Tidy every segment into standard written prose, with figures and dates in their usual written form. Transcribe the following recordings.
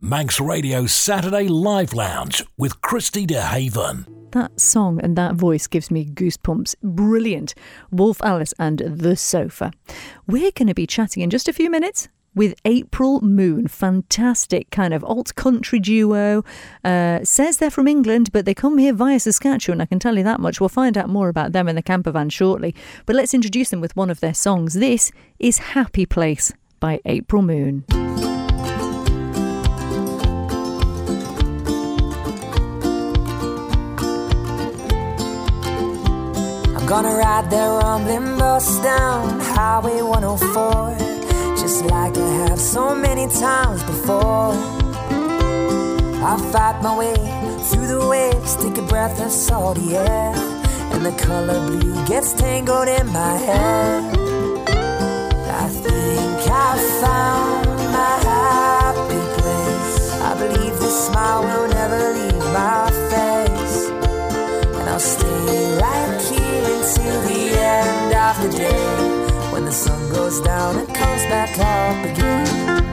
Manx Radio Saturday Live Lounge with Christy DeHaven. That song and that voice gives me goosebumps. Brilliant. Wolf Alice and The Sofa. We're going to be chatting in just a few minutes with April Moon. Fantastic kind of alt-country duo. Says they're from England, but they come here via Saskatchewan, I can tell you that much. We'll find out more about them in the camper van shortly. But let's introduce them with one of their songs. This is Happy Place by April Moon. Gonna ride that rumbling bus down Highway 104, just like I have so many times before. I fight my way through the waves, take a breath of salty air, and the color blue gets tangled in my hair. I think I found my happy place. I believe this smile will never leave my face, and I'll stay right here till the end of the day, when the sun goes down and comes back up again.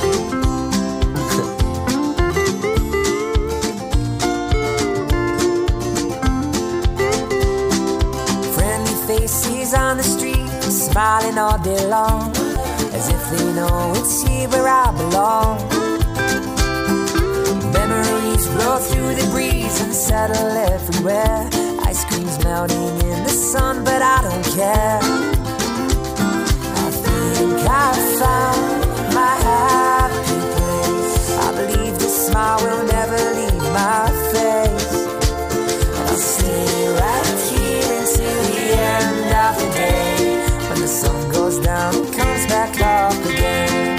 Friendly faces on the street, smiling all day long, as if they know it's here where I belong. Memories blow through the breeze and settle everywhere. Ice cream's melting in the sun, but I don't care. I think I found my happy place. I believe this smile will never leave my face, and I'll stay right here until the end of the day, when the sun goes down and comes back up again.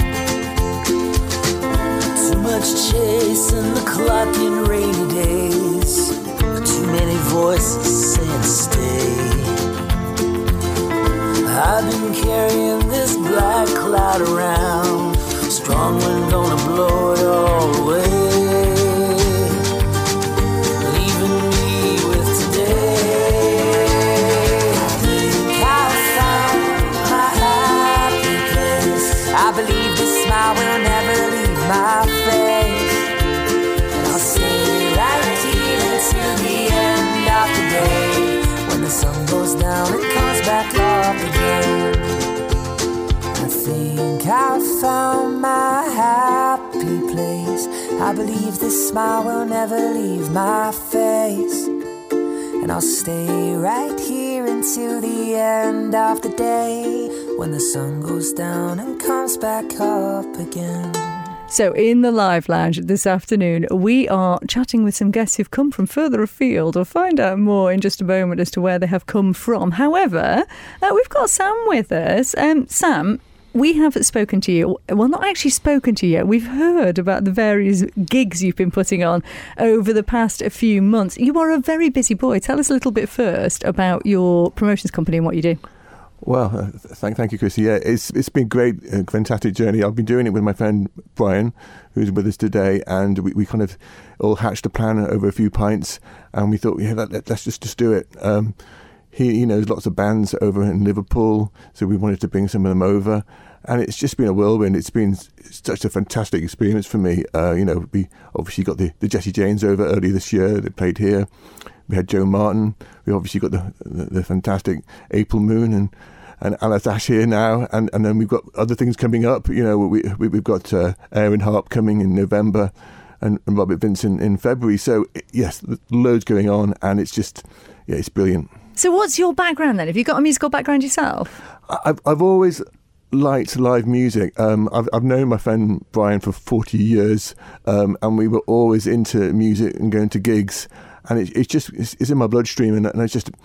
Too much chasing the clock in rainy days, too many voices saying stay. I've been carrying this black cloud around, strong wind gonna blow it all away, leaving me with today. I think I found my happy place. I believe this smile will never leave my face, and I'll stay right here until the end of the day, when the sun goes down and comes back up again. I think I found my happy place. I believe this smile will never leave my face, and I'll stay right here until the end of the day, when the sun goes down and comes back up again. So in the Live Lounge this afternoon, we are chatting with some guests who've come from further afield. We'll find out more in just a moment as to where they have come from. However, we've got Sam with us. Sam, we have spoken to you. Well, not actually spoken to you yet. We've heard about the various gigs you've been putting on over the past few months. You are a very busy boy. Tell us a little bit first about your promotions company and what you do. Well, thank you, Chrissy. Yeah, it's been great, a fantastic journey. I've been doing it with my friend Brian, who's with us today, and we kind of all hatched a plan over a few pints, and we thought, yeah, let's just do it. He knows lots of bands over in Liverpool, so we wanted to bring some of them over, and it's just been a whirlwind. It's been such a fantastic experience for me. We obviously got the Jesse Janes over earlier this year. They played here. We had Joe Martin. We obviously got the fantastic April Moon and Alice Ash here now, and then we've got other things coming up. We've got Aaron Harp coming in November, and Robert Vincent in February. So yes, loads going on, and it's just, yeah, it's brilliant. So what's your background then? Have you got a musical background yourself? I've always liked live music. I've known my friend Brian for 40 years, and we were always into music and going to gigs, and it's in my bloodstream, and I just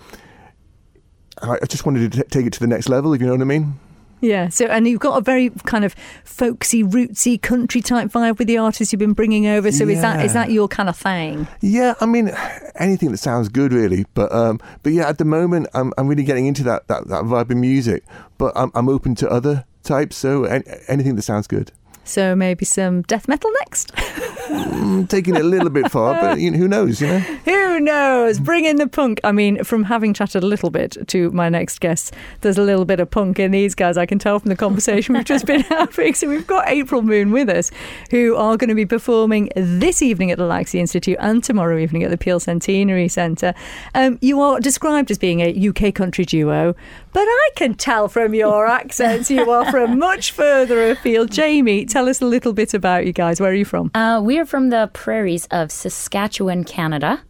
wanted to take it to the next level, if you know what I mean. Yeah, so, and you've got a very kind of folksy, rootsy, country type vibe with the artists you've been bringing over. So is that your kind of thing? Yeah, I mean, anything that sounds good, really. But yeah, at the moment, I'm really getting into that vibe of music. But I'm open to other types, so anything that sounds good. So maybe some death metal next? Taking it a little bit far, but who knows, Who Who knows? Bring in the punk. I mean, from having chatted a little bit to my next guest, there's a little bit of punk in these guys. I can tell from the conversation we've just been having. So we've got April Moon with us, who are going to be performing this evening at the Laxey Institute and tomorrow evening at the Peel Centenary Centre. You are described as being a UK country duo, but I can tell from your accents you are from much further afield. Jamie, tell us a little bit about you guys. Where are you from? We are from the prairies of Saskatchewan, Canada.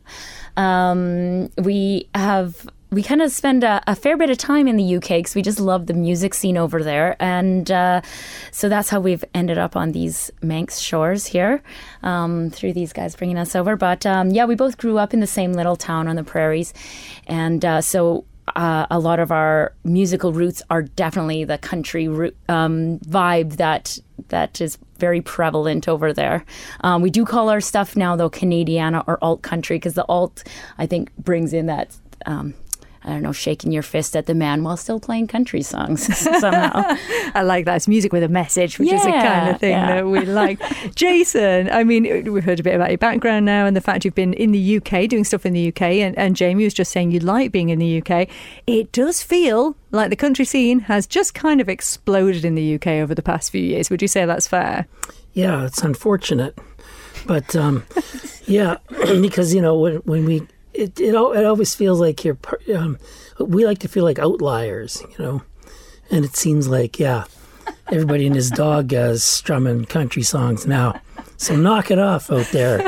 We kind of spend a fair bit of time in the UK because we just love the music scene over there. And so that's how we've ended up on these Manx shores here, through these guys bringing us over. But yeah, we both grew up in the same little town on the prairies. And so a lot of our musical roots are definitely the country vibe that is very prevalent over there. We do call our stuff now, though, Canadiana or alt country, because the alt, I think, brings in that... I don't know, shaking your fist at the man while still playing country songs somehow. I like that. It's music with a message, which is the kind of thing that we like. Jason, I mean, we've heard a bit about your background now and the fact you've been in the UK, doing stuff in the UK, and Jamie was just saying you like being in the UK. It does feel like the country scene has just kind of exploded in the UK over the past few years. Would you say that's fair? Yeah, it's unfortunate. But, yeah, because, you know, when we... It always feels like we like to feel like outliers, you know, and it seems like, yeah, everybody and his dog is strumming country songs now. So knock it off out there.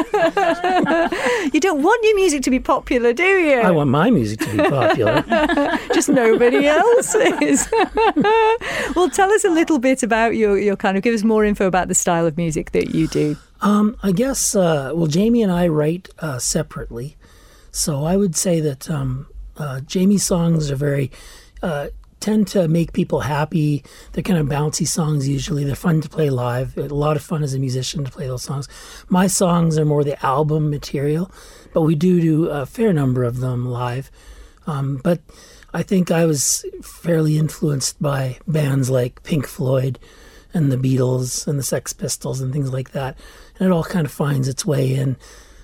You don't want your music to be popular, do you? I want my music to be popular. Just nobody else's. Well, tell us a little bit about your kind of, give us more info about the style of music that you do. I guess, well, Jamie and I write separately. So I would say that Jamie's songs are very, tend to make people happy. They're kind of bouncy songs usually. They're fun to play live. A lot of fun as a musician to play those songs. My songs are more the album material, but we do a fair number of them live. But I think I was fairly influenced by bands like Pink Floyd and the Beatles and the Sex Pistols and things like that. And it all kind of finds its way in.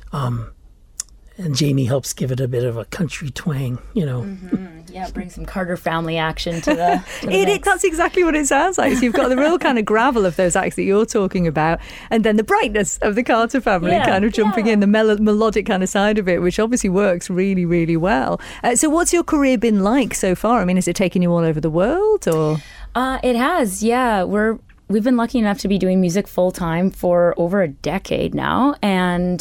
And Jamie helps give it a bit of a country twang, you know. Mm-hmm. Yeah, bring some Carter family action to the mix. That's exactly what it sounds like. So you've got the real kind of gravel of those acts that you're talking about, and then the brightness of the Carter family kind of jumping in, the melodic kind of side of it, which obviously works really, really well. So what's your career been like so far? I mean, has it taken you all over the world, or...? It has, yeah. We've been lucky enough to be doing music full-time for over a decade now, and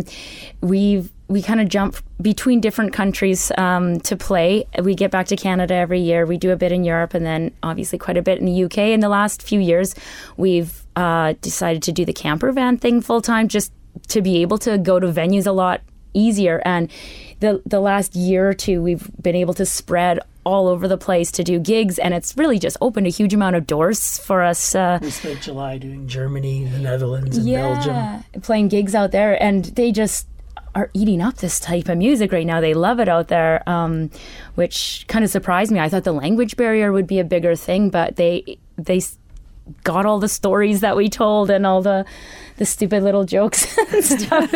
we kind of jump between different countries to play. We get back to Canada every year. We do a bit in Europe and then obviously quite a bit in the UK. In the last few years, we've decided to do the camper van thing full-time just to be able to go to venues a lot easier. And the last year or two, we've been able to spread all over the place to do gigs, and it's really just opened a huge amount of doors for us. We spent July doing Germany, the Netherlands, and Belgium. Playing gigs out there, and they just are eating up this type of music right now. They love it out there, which kind of surprised me. I thought the language barrier would be a bigger thing, but they got all the stories that we told and all the stupid little jokes and stuff.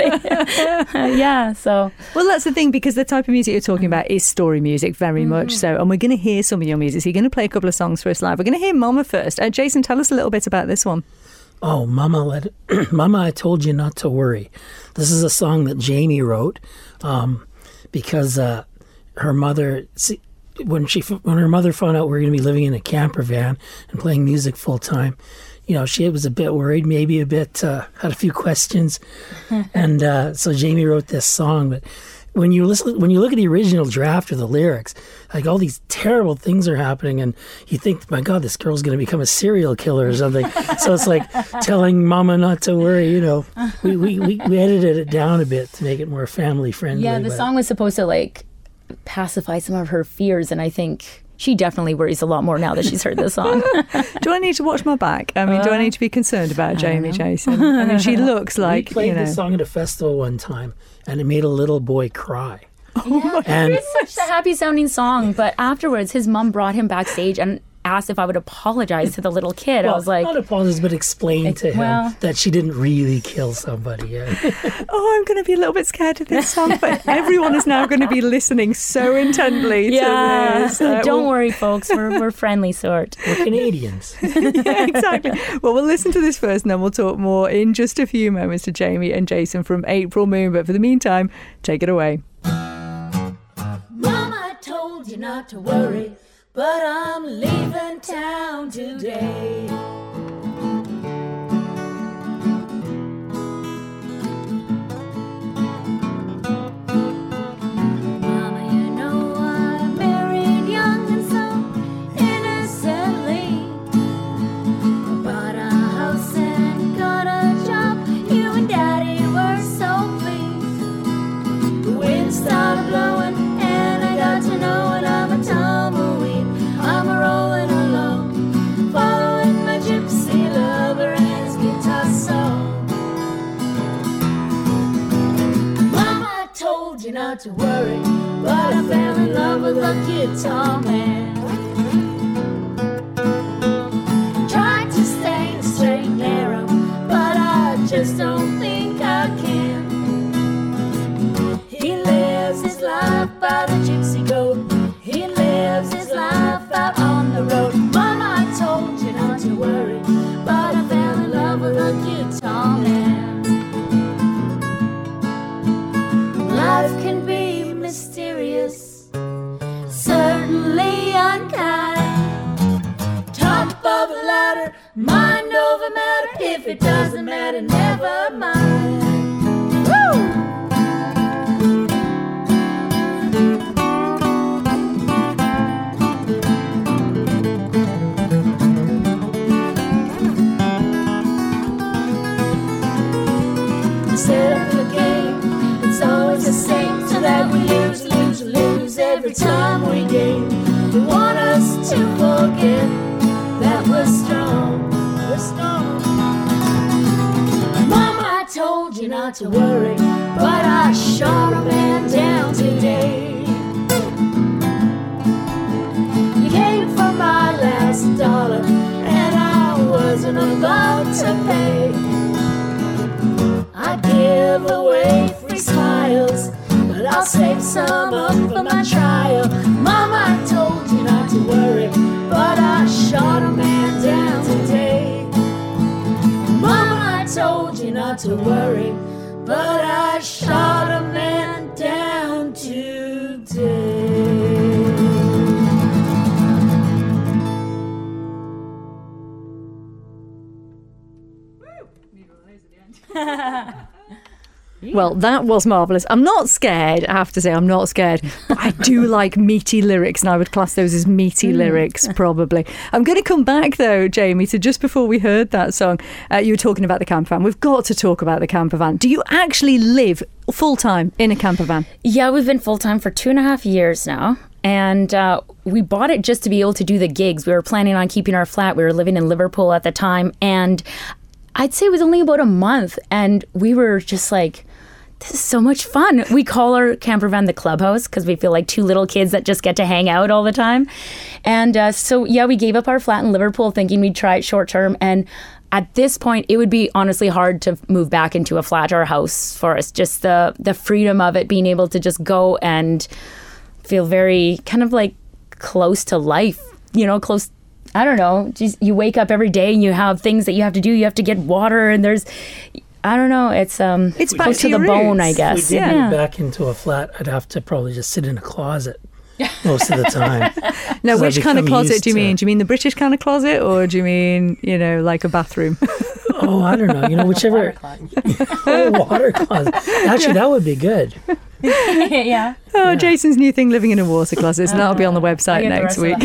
So. Well, that's the thing, because the type of music you're talking about is story music, very much so. And we're going to hear some of your music. So you're going to play a couple of songs for us live. We're going to hear Mama first. Jason, tell us a little bit about this one. Oh, Mama, Mama, I Told You Not to Worry. This is a song that Jamie wrote because her mother... When her mother found out we were going to be living in a camper van and playing music full time, you know, she was a bit worried, maybe a bit, had a few questions. And so Jamie wrote this song. But when you look at the original draft of the lyrics, like all these terrible things are happening, and you think, my God, this girl's going to become a serial killer or something. So it's like telling Mama not to worry, you know. We edited it down a bit to make it more family friendly. Yeah, the song was supposed to pacify some of her fears, and I think she definitely worries a lot more now that she's heard the song. Do I need to watch my back? I mean, do I need to be concerned about Jamie, Jason? I mean, she looks like, we played this song at a festival one time, and it made a little boy cry. And it's such a happy sounding song, but afterwards his mom brought him backstage, and asked if I would apologize to the little kid. I was like, not apologize, but explain to him well- that she didn't really kill somebody. Yeah. Oh, I'm going to be a little bit scared of this song, but everyone is now going to be listening so intently to this. Don't worry, folks. We're friendly sort. We're Canadians. Yeah, exactly. Well, we'll listen to this first and then we'll talk more in just a few moments to Jamie and Jason from April Moon. But for the meantime, take it away. Mama told you not to worry, but I'm leaving town today. Mama, you know I married young and so innocently. Bought a house and got a job. You and Daddy were so pleased. The wind started blowing and I got to know it. I'm a tumbleweed, I'm a rolling along, following my gypsy lover and his guitar song. Mama told you not to worry, but I fell in love with a guitar man. Tried to stay straight and narrow, but I just don't think I can. He lives his life by the gypsy code. He lives his life out on the road. Mama, I told you not to worry, but I fell in love with a guitar man. Life can be mysterious, certainly unkind. Top of a ladder, mind over matter. If it doesn't matter, never mind. Woo! Instead of the game, it's always the same, so that we lose, lose, lose every time we gain. They want us to forget that we're strong, we're strong. Mama, I told you not to worry, but I shot a man down today. You came for my last dollar, and I wasn't about to pay. I give away free smiles, but I'll save some up for my trial. Mama, I told you not to worry, but I shot a man down today. Mama, I told you not to worry, but I shot a man down today. Well, that was marvellous. I'm not scared, I have to say, I'm not scared. But I do like meaty lyrics, and I would class those as meaty lyrics, probably. I'm going to come back, though, Jamie, to just before we heard that song, you were talking about the camper van. We've got to talk about the camper van. Do you actually live full-time in a camper van? Yeah, we've been full-time for 2.5 years now. And we bought it just to be able to do the gigs. We were planning on keeping our flat. We were living in Liverpool at the time. And I'd say it was only about a month. And we were just like, this is so much fun. We call our camper van the clubhouse because we feel like two little kids that just get to hang out all the time. And so, yeah, we gave up our flat in Liverpool thinking we'd try it short term. And at this point, it would be honestly hard to move back into a flat or a house for us. Just the freedom of it, being able to just go and feel very kind of like close to life, you know, close. I don't know. Just, you wake up every day and you have things that you have to do. You have to get water and there's, I don't know. It's back close to the bone, I guess. If we did move back into a flat, I'd have to probably just sit in a closet most of the time. Now, which kind of closet do you mean? used Do you mean the British kind of closet, or do you mean, you know, like a bathroom? Oh, I don't know. You know, whichever. Water closet. Actually, that would be good. Yeah. Oh, Jason's new thing, living in a water closet. So that'll be on the website next week.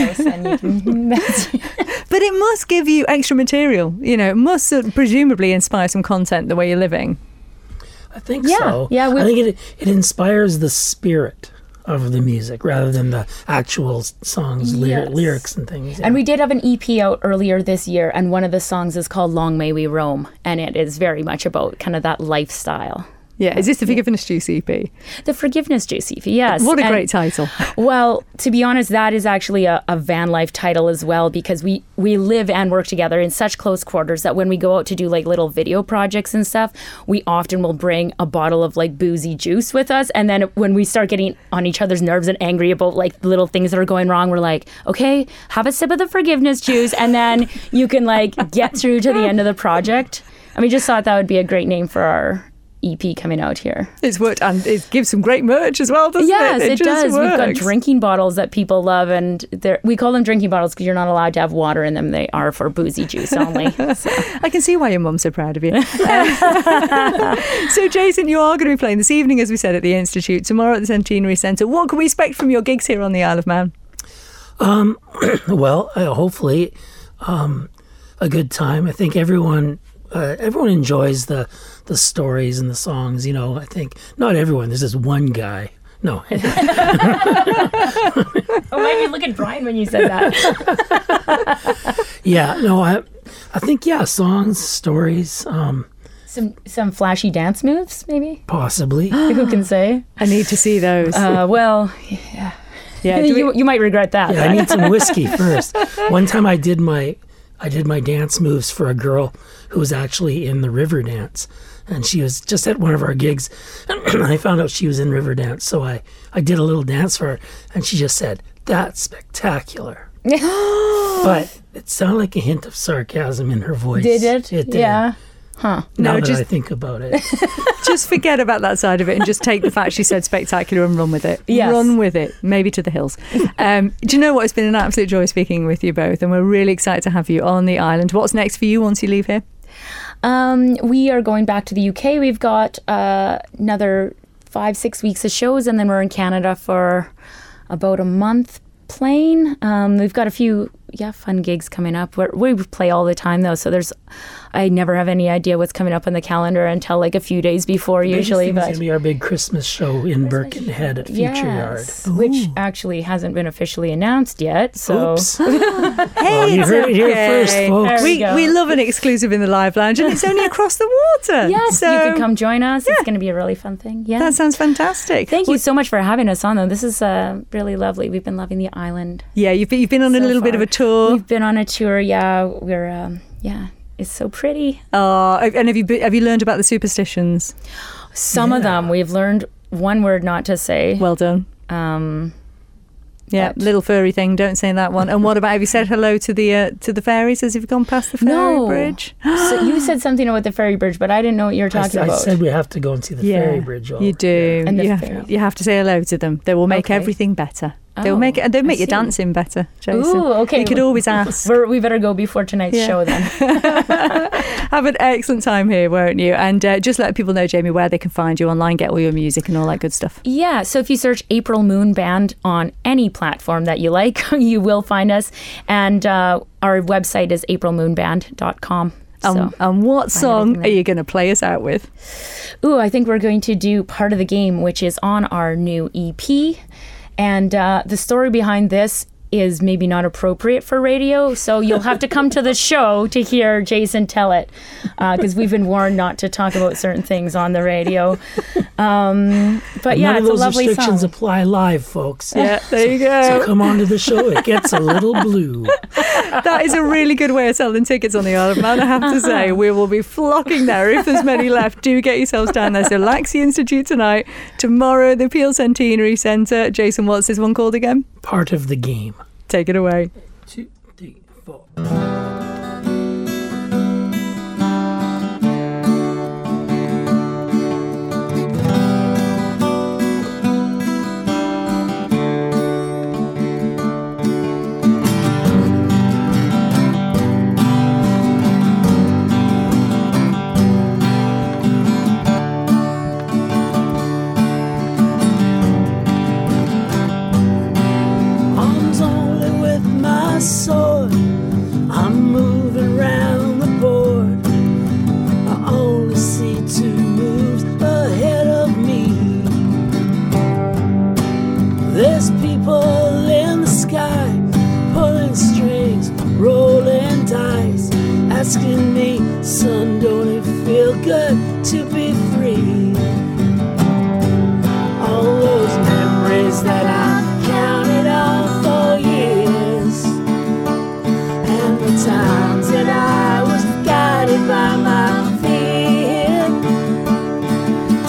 But it must give you extra material. You know, it must presumably inspire some content the way you're living. I think so. Yeah, I think it inspires the spirit of the music rather than the actual songs, Yes. lyrics and things. Yeah. And we did have an EP out earlier this year, and one of the songs is called Long May We Roam, and it is very much about kind of that lifestyle. Yeah, is this the Forgiveness Juice EP? The Forgiveness Juice EP, yes. What a And- great title. Well, to be honest, that is actually a van life title as well, because we live and work together in such close quarters that when we go out to do like little video projects and stuff, we often will bring a bottle of like boozy juice with us. And then when we start getting on each other's nerves and angry about like little things that are going wrong, we're like, okay, have a sip of the Forgiveness Juice, and then you can like get through to the end of the project. And we just thought that would be a great name for our EP coming out here. It's worked, and it gives some great merch as well, doesn't Yes, it? it just does. We've got works. drinking bottles that people love, and we call them drinking bottles because you're not allowed to have water in them. They are for boozy juice only. So. I can see why your mum's so proud of you. So, Jason, you are going to be playing this evening, as we said, at the Institute, tomorrow at the Centenary Centre. What can we expect from your gigs here on the Isle of Man? Well, hopefully a good time. I think everyone enjoys the stories and the songs. You know, I think not everyone. There's this one guy. No. Oh, why you look at Brian when you said that? Yeah. No. I think songs, stories. Some flashy dance moves, maybe. Possibly. Who can say? I need to see those. Well, yeah. Yeah, do we- you might regret that. Yeah, I need some whiskey first. One time I did my dance moves for a girl who was actually in the river dance, and she was just at one of our gigs, and I found out she was in river dance, so I did a little dance for her, and she just said, "That's spectacular." But it sounded like a hint of sarcasm in her voice. Did it? It did. Yeah. Huh. Now No, that just- I think about it. Just forget about that side of it and just take the fact she said spectacular and run with it. Yes. Run with it, maybe to the hills. Do you know what? It's been an absolute joy speaking with you both, and we're really excited to have you on the island. What's next for you once you leave here? We are going back to the UK. We've got another 5-6 weeks of shows, and then we're in Canada for about a month playing. We've got a few fun gigs coming up. We play all the time though, so I never have any idea what's coming up on the calendar until like a few days before usually. It's But going to be our big Christmas show in Birkenhead at Future yes, Yard. which actually hasn't been officially announced yet. So Oops. Hey, you it's heard it here okay. first, folks. There we go. We love an exclusive in the Live Lounge, and it's only across the water. yes, so you can come join us. It's going to be a really fun thing. Yeah. That sounds fantastic. Thank you so much for having us on, though. This is really lovely. We've been loving the island. Yeah, you've been on a so little bit of far. a tour. We've been on a tour. Yeah, we're it's so pretty. And have you learned about the superstitions? Some of them we've learned one word not to say. Well done. Yeah, But- little furry thing. Don't say that one. And what about, have you said hello to the fairies as you've gone past the ferry No. bridge? So you said something about the ferry bridge, but I didn't know what you were talking I about. said we have to go and see the ferry bridge. You do. And the You ferry. you have to say hello to them. They will make Okay. everything better. They'll Oh, make it, and they'll I make your see. dancing better, Jason. Ooh, okay. You could always ask. We better go before tonight's show then. Have an excellent time here, won't you? And just let people know, Jamie, where they can find you online, get all your music and all that good stuff. Yeah, so if you search April Moon Band on any platform that you like, you will find us. And our website is aprilmoonband.com. So, And what song everything are there. you going to play us out with? I think we're going to do Part of the Game, which is on our new EP. And the story behind this is maybe not appropriate for radio, so you'll have to come to the show to hear Jason tell it, because we've been warned not to talk about certain things on the radio. But yeah, None of it's a those lovely restrictions song. apply live, folks. Yeah, there you So go. come on to the show. It gets a little blue. That is a really good way of selling tickets on the Isle of Man, I have to say. We will be flocking there if there's many left. Do get yourselves down there. So Laxey Institute tonight, tomorrow the Peel Centenary Centre. Jason, what's this one called again? Part of the game. Take it away. 2, 3, 4. Arms only with my sword. I'm moving around the board. I only see 2 moves ahead of me. There's people in the sky, pulling strings, rolling dice, asking me, son, don't it feel good to be free?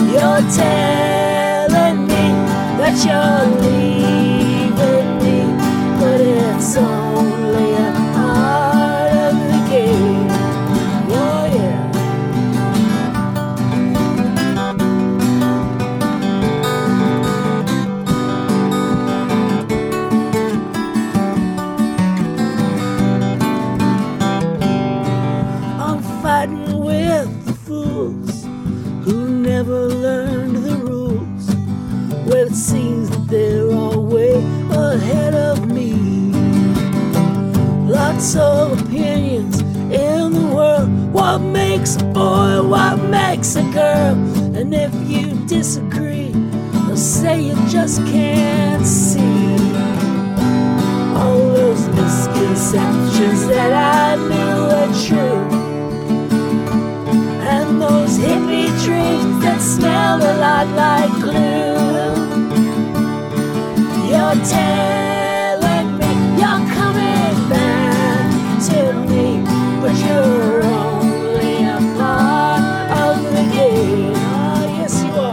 You're telling me that you're leaving me, but it's only a part of the game. Oh yeah. I'm fighting with the fools who never learned the rules. Well, it seems that they're all way ahead of me. Lots of opinions in the world. What makes a boy? What makes a girl? And if you disagree, they'll say you just can't see all those misconceptions that I knew were true. And those hippie dreams that smell a lot like glue. You're telling me you're coming back to me, but you're only a part of the game. Oh, yes you are.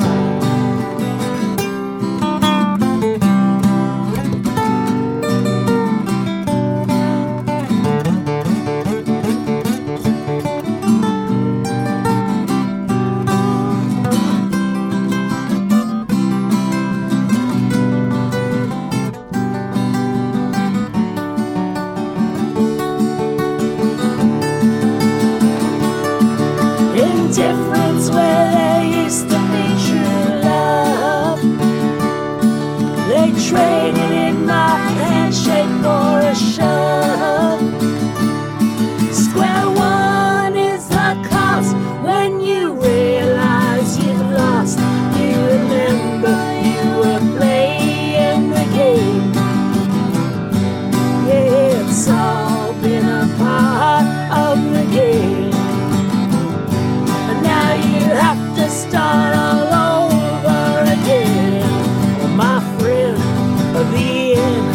Indifference where there used to be true love. They traded in my handshake for a shove. Square one is the cost when you realize you've lost. You remember you were playing the game. Yeah, it's all been a part of the game. Now you have to start all over again. Oh, my friend, the end.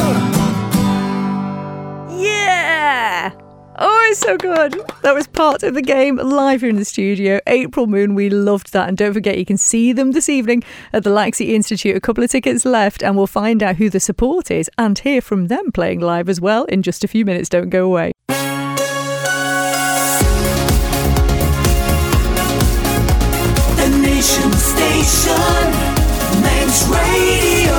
Yeah! Oh, it's so good. That was part of the game live here in the studio. April Moon, we loved that. And don't forget, you can see them this evening at the Laxey Institute. A couple of tickets left, and we'll find out who the support is and hear from them playing live as well in just a few minutes. Don't go away. Station, Manx Radio.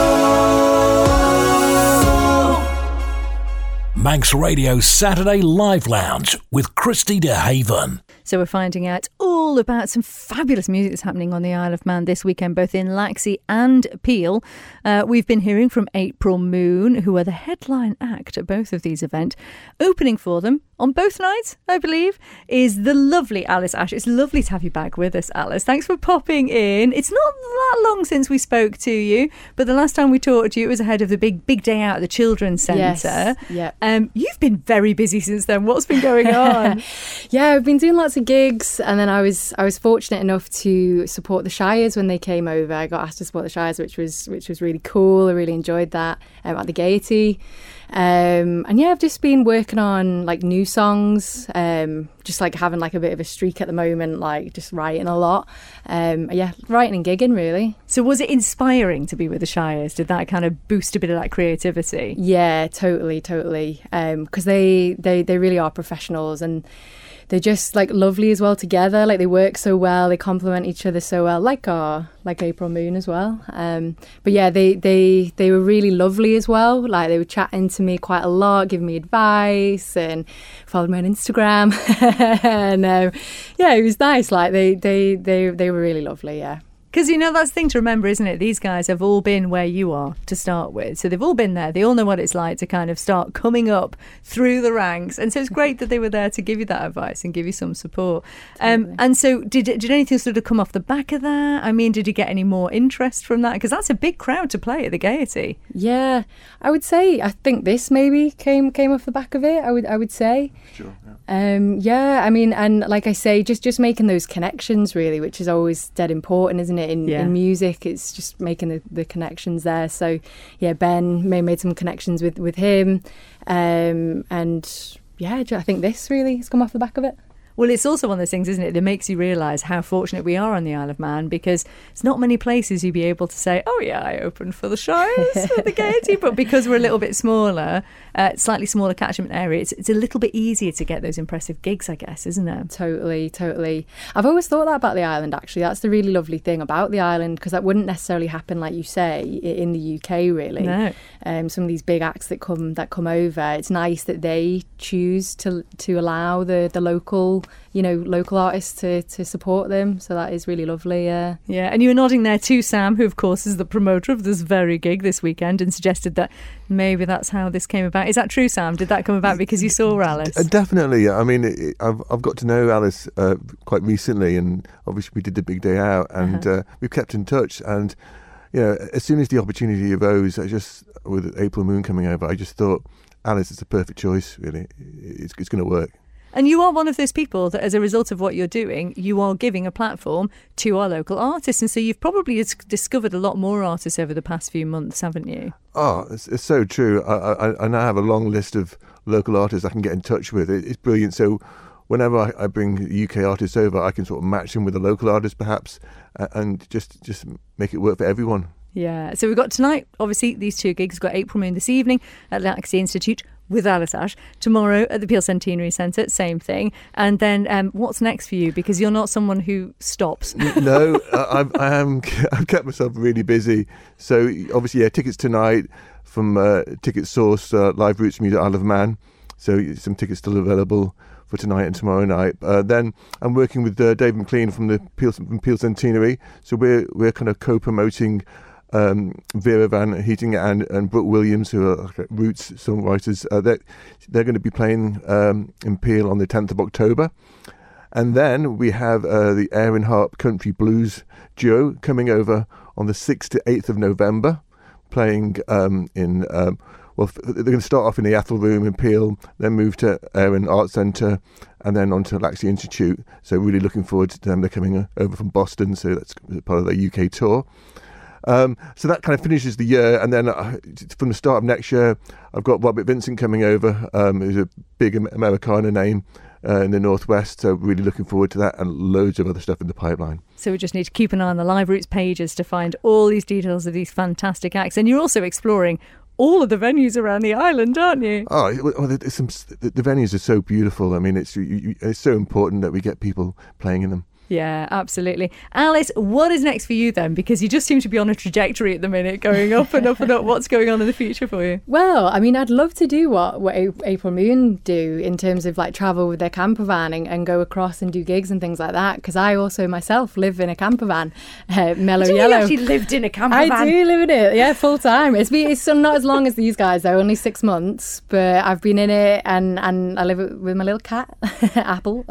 Manx Radio Saturday Live Lounge with Christy DeHaven. So we're finding out all about some fabulous music that's happening on the Isle of Man this weekend, both in Laxey and Peel. We've been hearing from April Moon, who are the headline act at both of these events. Opening for them on both nights, I believe, is the lovely Alice Ash. It's lovely to have you back with us, Alice. Thanks for popping in. It's not that long since we spoke to you, but the last time we talked to you, it was ahead of the big day out at the Children's Centre. Yes, yeah. You've been very busy since then. What's been going on? Yeah, I've been doing lots of gigs, and then I was fortunate enough to support the Shires when they came over. I got asked to support the Shires, which was really cool. I really enjoyed that at the Gaiety. And yeah, I've just been working on like new songs, just like having like a bit of a streak at the moment, like just writing a lot. Yeah, writing and gigging really. So was it inspiring to be with the Shires? Did that kind of boost a bit of that creativity? Yeah, totally. Because they really are professionals, and they're just like lovely as well together. Like they work so well, they complement each other so well, like April Moon as well. But yeah, they were really lovely as well. Like they were chatting to me quite a lot, giving me advice, and followed me on Instagram. And yeah, it was nice. Like they were really lovely. Yeah. Because, you know, that's the thing to remember, isn't it? These guys have all been where you are to start with. So they've all been there. They all know what it's like to kind of start coming up through the ranks. And so it's great that they were there to give you that advice and give you some support. And so did anything sort of come off the back of that? I mean, did you get any more interest from that? Because that's a big crowd to play at the Gaiety. Yeah, I would say, I think this maybe came off the back of it, I would say. Sure, yeah. Yeah, I mean, and like I say, just making those connections really, which is always dead important, isn't it? In music, it's just making the connections there. So yeah, Ben made some connections with him, and yeah, I think this really has come off the back of it. Well, it's also one of those things, isn't it, that makes you realise how fortunate we are on the Isle of Man, because it's not many places you'd be able to say, oh yeah, I opened for the Shires for the Gaiety, but because we're a little bit smaller, slightly smaller catchment area, it's a little bit easier to get those impressive gigs, I guess, isn't it? Totally. I've always thought that about the island, actually. That's the really lovely thing about the island, because that wouldn't necessarily happen, like you say, in the UK, really. No. Some of these big acts that come over, it's nice that they choose to allow the local artists to support them. So that is really lovely. Yeah, and you were nodding there to Sam, who of course is the promoter of this very gig this weekend, and suggested that maybe that's how this came about. Is that true, Sam? Did that come about because you saw Alice? Definitely. I mean, I've got to know Alice quite recently, and obviously we did the big day out, and we've kept in touch. And as soon as the opportunity arose, with April Moon coming over, I just thought Alice is the perfect choice. Really, it's going to work. And you are one of those people that, as a result of what you're doing, you are giving a platform to our local artists. And so you've probably discovered a lot more artists over the past few months, haven't you? Oh, it's so true. I now have a long list of local artists I can get in touch with. It's brilliant. So whenever I bring UK artists over, I can sort of match them with a local artist, perhaps, and just make it work for everyone. Yeah, so we've got tonight, obviously, these two gigs. We've got April Moon this evening at Laxey Institute with Alice Ash. Tomorrow at the Peel Centenary Centre, same thing. And then what's next for you? Because you're not someone who stops. No, I've kept myself really busy. So obviously, tickets tonight from Ticket Source, Live Roots Music Isle of Man. So some tickets still available for tonight and tomorrow night. Then I'm working with Dave McLean from Peel Centenary. So we're kind of co-promoting Vera Van Heating and Brooke Williams, who are Roots songwriters. They're going to be playing in Peel on the 10th of October. And then we have the Aaron Harp Country Blues Duo coming over on the 6th to 8th of November, playing in... they're going to start off in the Athol Room in Peel, then move to Aaron Art Centre, and then on to Laxey Institute. So really looking forward to them. They're coming over from Boston, so that's part of their UK tour. So that kind of finishes the year, and then from the start of next year, I've got Robert Vincent coming over, who's a big Americana name in the Northwest, so really looking forward to that, and loads of other stuff in the pipeline. So we just need to keep an eye on the Live Roots pages to find all these details of these fantastic acts. And you're also exploring all of the venues around the island, aren't you? Oh, well, the venues are so beautiful. I mean, it's so important that we get people playing in them. Yeah, absolutely. Alice, what is next for you then? Because you just seem to be on a trajectory at the minute, going up and up and up. What's going on in the future for you? Well, I mean, I'd love to do what April Moon do in terms of like travel with their camper van and go across and do gigs and things like that. Because I also myself live in a camper van, Mellow Yellow. You actually lived in a camper van? I do live in it, yeah, full time. It's not as long as these guys though, only 6 months. But I've been in it, and I live with my little cat, Apple,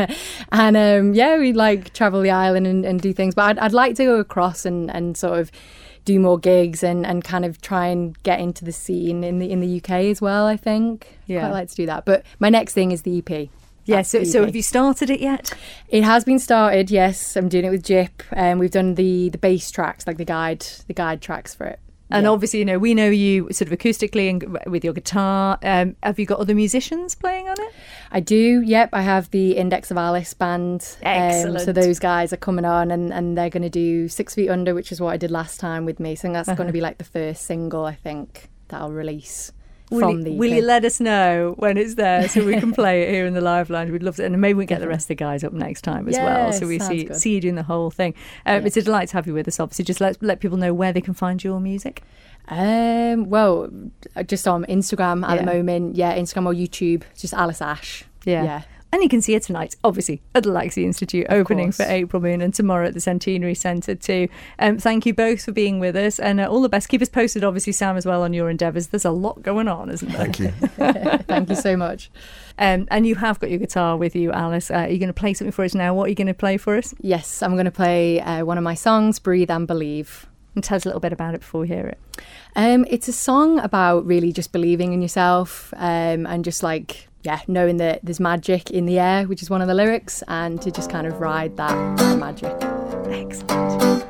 and we travel the island and do things, but I'd like to go across and sort of do more gigs and kind of try and get into the scene in the UK as well. I think quite like to do that. But my next thing is the EP. Yeah, so have you started it yet? It has been started. Yes, I'm doing it with Jip, and we've done the bass tracks, like the guide tracks for it. And obviously, we know you sort of acoustically and with your guitar. Have you got other musicians playing on it? I do, yep. I have the Index of Alice band. Excellent. So those guys are coming on and they're going to do 6 Feet Under, which is what I did last time with me. So that's going to be like the first single, I think, that I'll release. Will you let us know when it's there so we can play it here in the Live Lounge? We'd love to, and maybe we can get the rest of the guys up next time as well, so we see you doing the whole thing. It's a delight to have you with us. Obviously, just let people know where they can find your music. Well, just on Instagram at the moment. Yeah, Instagram or YouTube, just Alice Ash. Yeah. And you can see it tonight, obviously, at the Laxey Institute, opening for April Moon, and tomorrow at the Centenary Centre too. Thank you both for being with us, and all the best. Keep us posted, obviously, Sam, as well, on your endeavours. There's a lot going on, isn't there? Thank you. Thank you so much. And you have got your guitar with you, Alice. Are you going to play something for us now? What are you going to play for us? Yes, I'm going to play one of my songs, Breathe and Believe. And tell us a little bit about it before we hear it. It's a song about really just believing in yourself and just knowing that there's magic in the air, which is one of the lyrics, and to just kind of ride that magic. Excellent.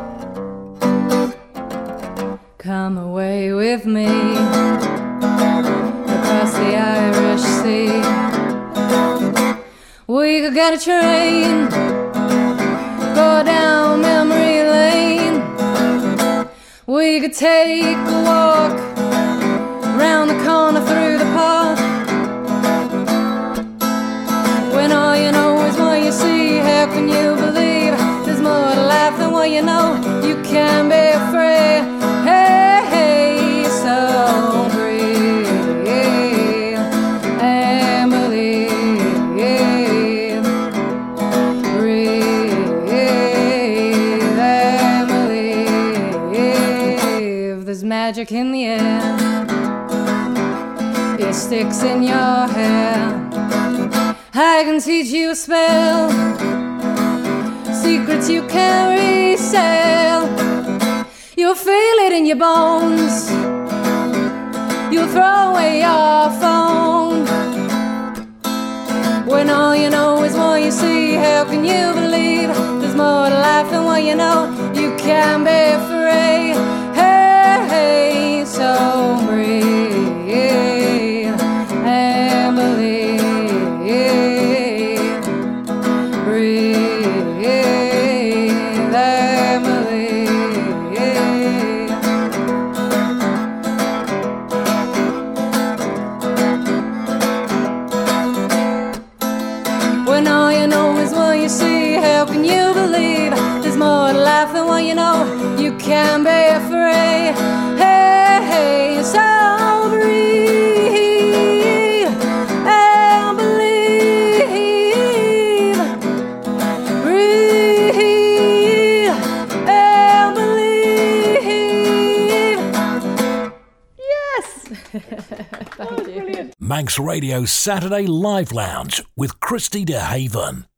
Come away with me across the Irish Sea. We We could get a train, go down memory lane. We could take a walk round the corner through the park. When all you know is what you see, how can you believe there's more to life than what you know? You can't be afraid. Hey, hey, so breathe and believe. Breathe and believe. There's magic in the air. It sticks in your hair. I can teach you a spell, secrets you can't resell. You'll feel it in your bones. You'll throw away your phone. When all you know is what you see, how can you believe there's more to life than what you know? You can't be afraid. Hey, hey, so breathe and believe. When all you know is what you see, how can you believe there's more to life than what you know? You can't be afraid. Hey, hey, so breathe and believe. Breathe and believe. Yes! Thank you. Brilliant. Manx Radio Saturday Live Lounge with Christy DeHaven.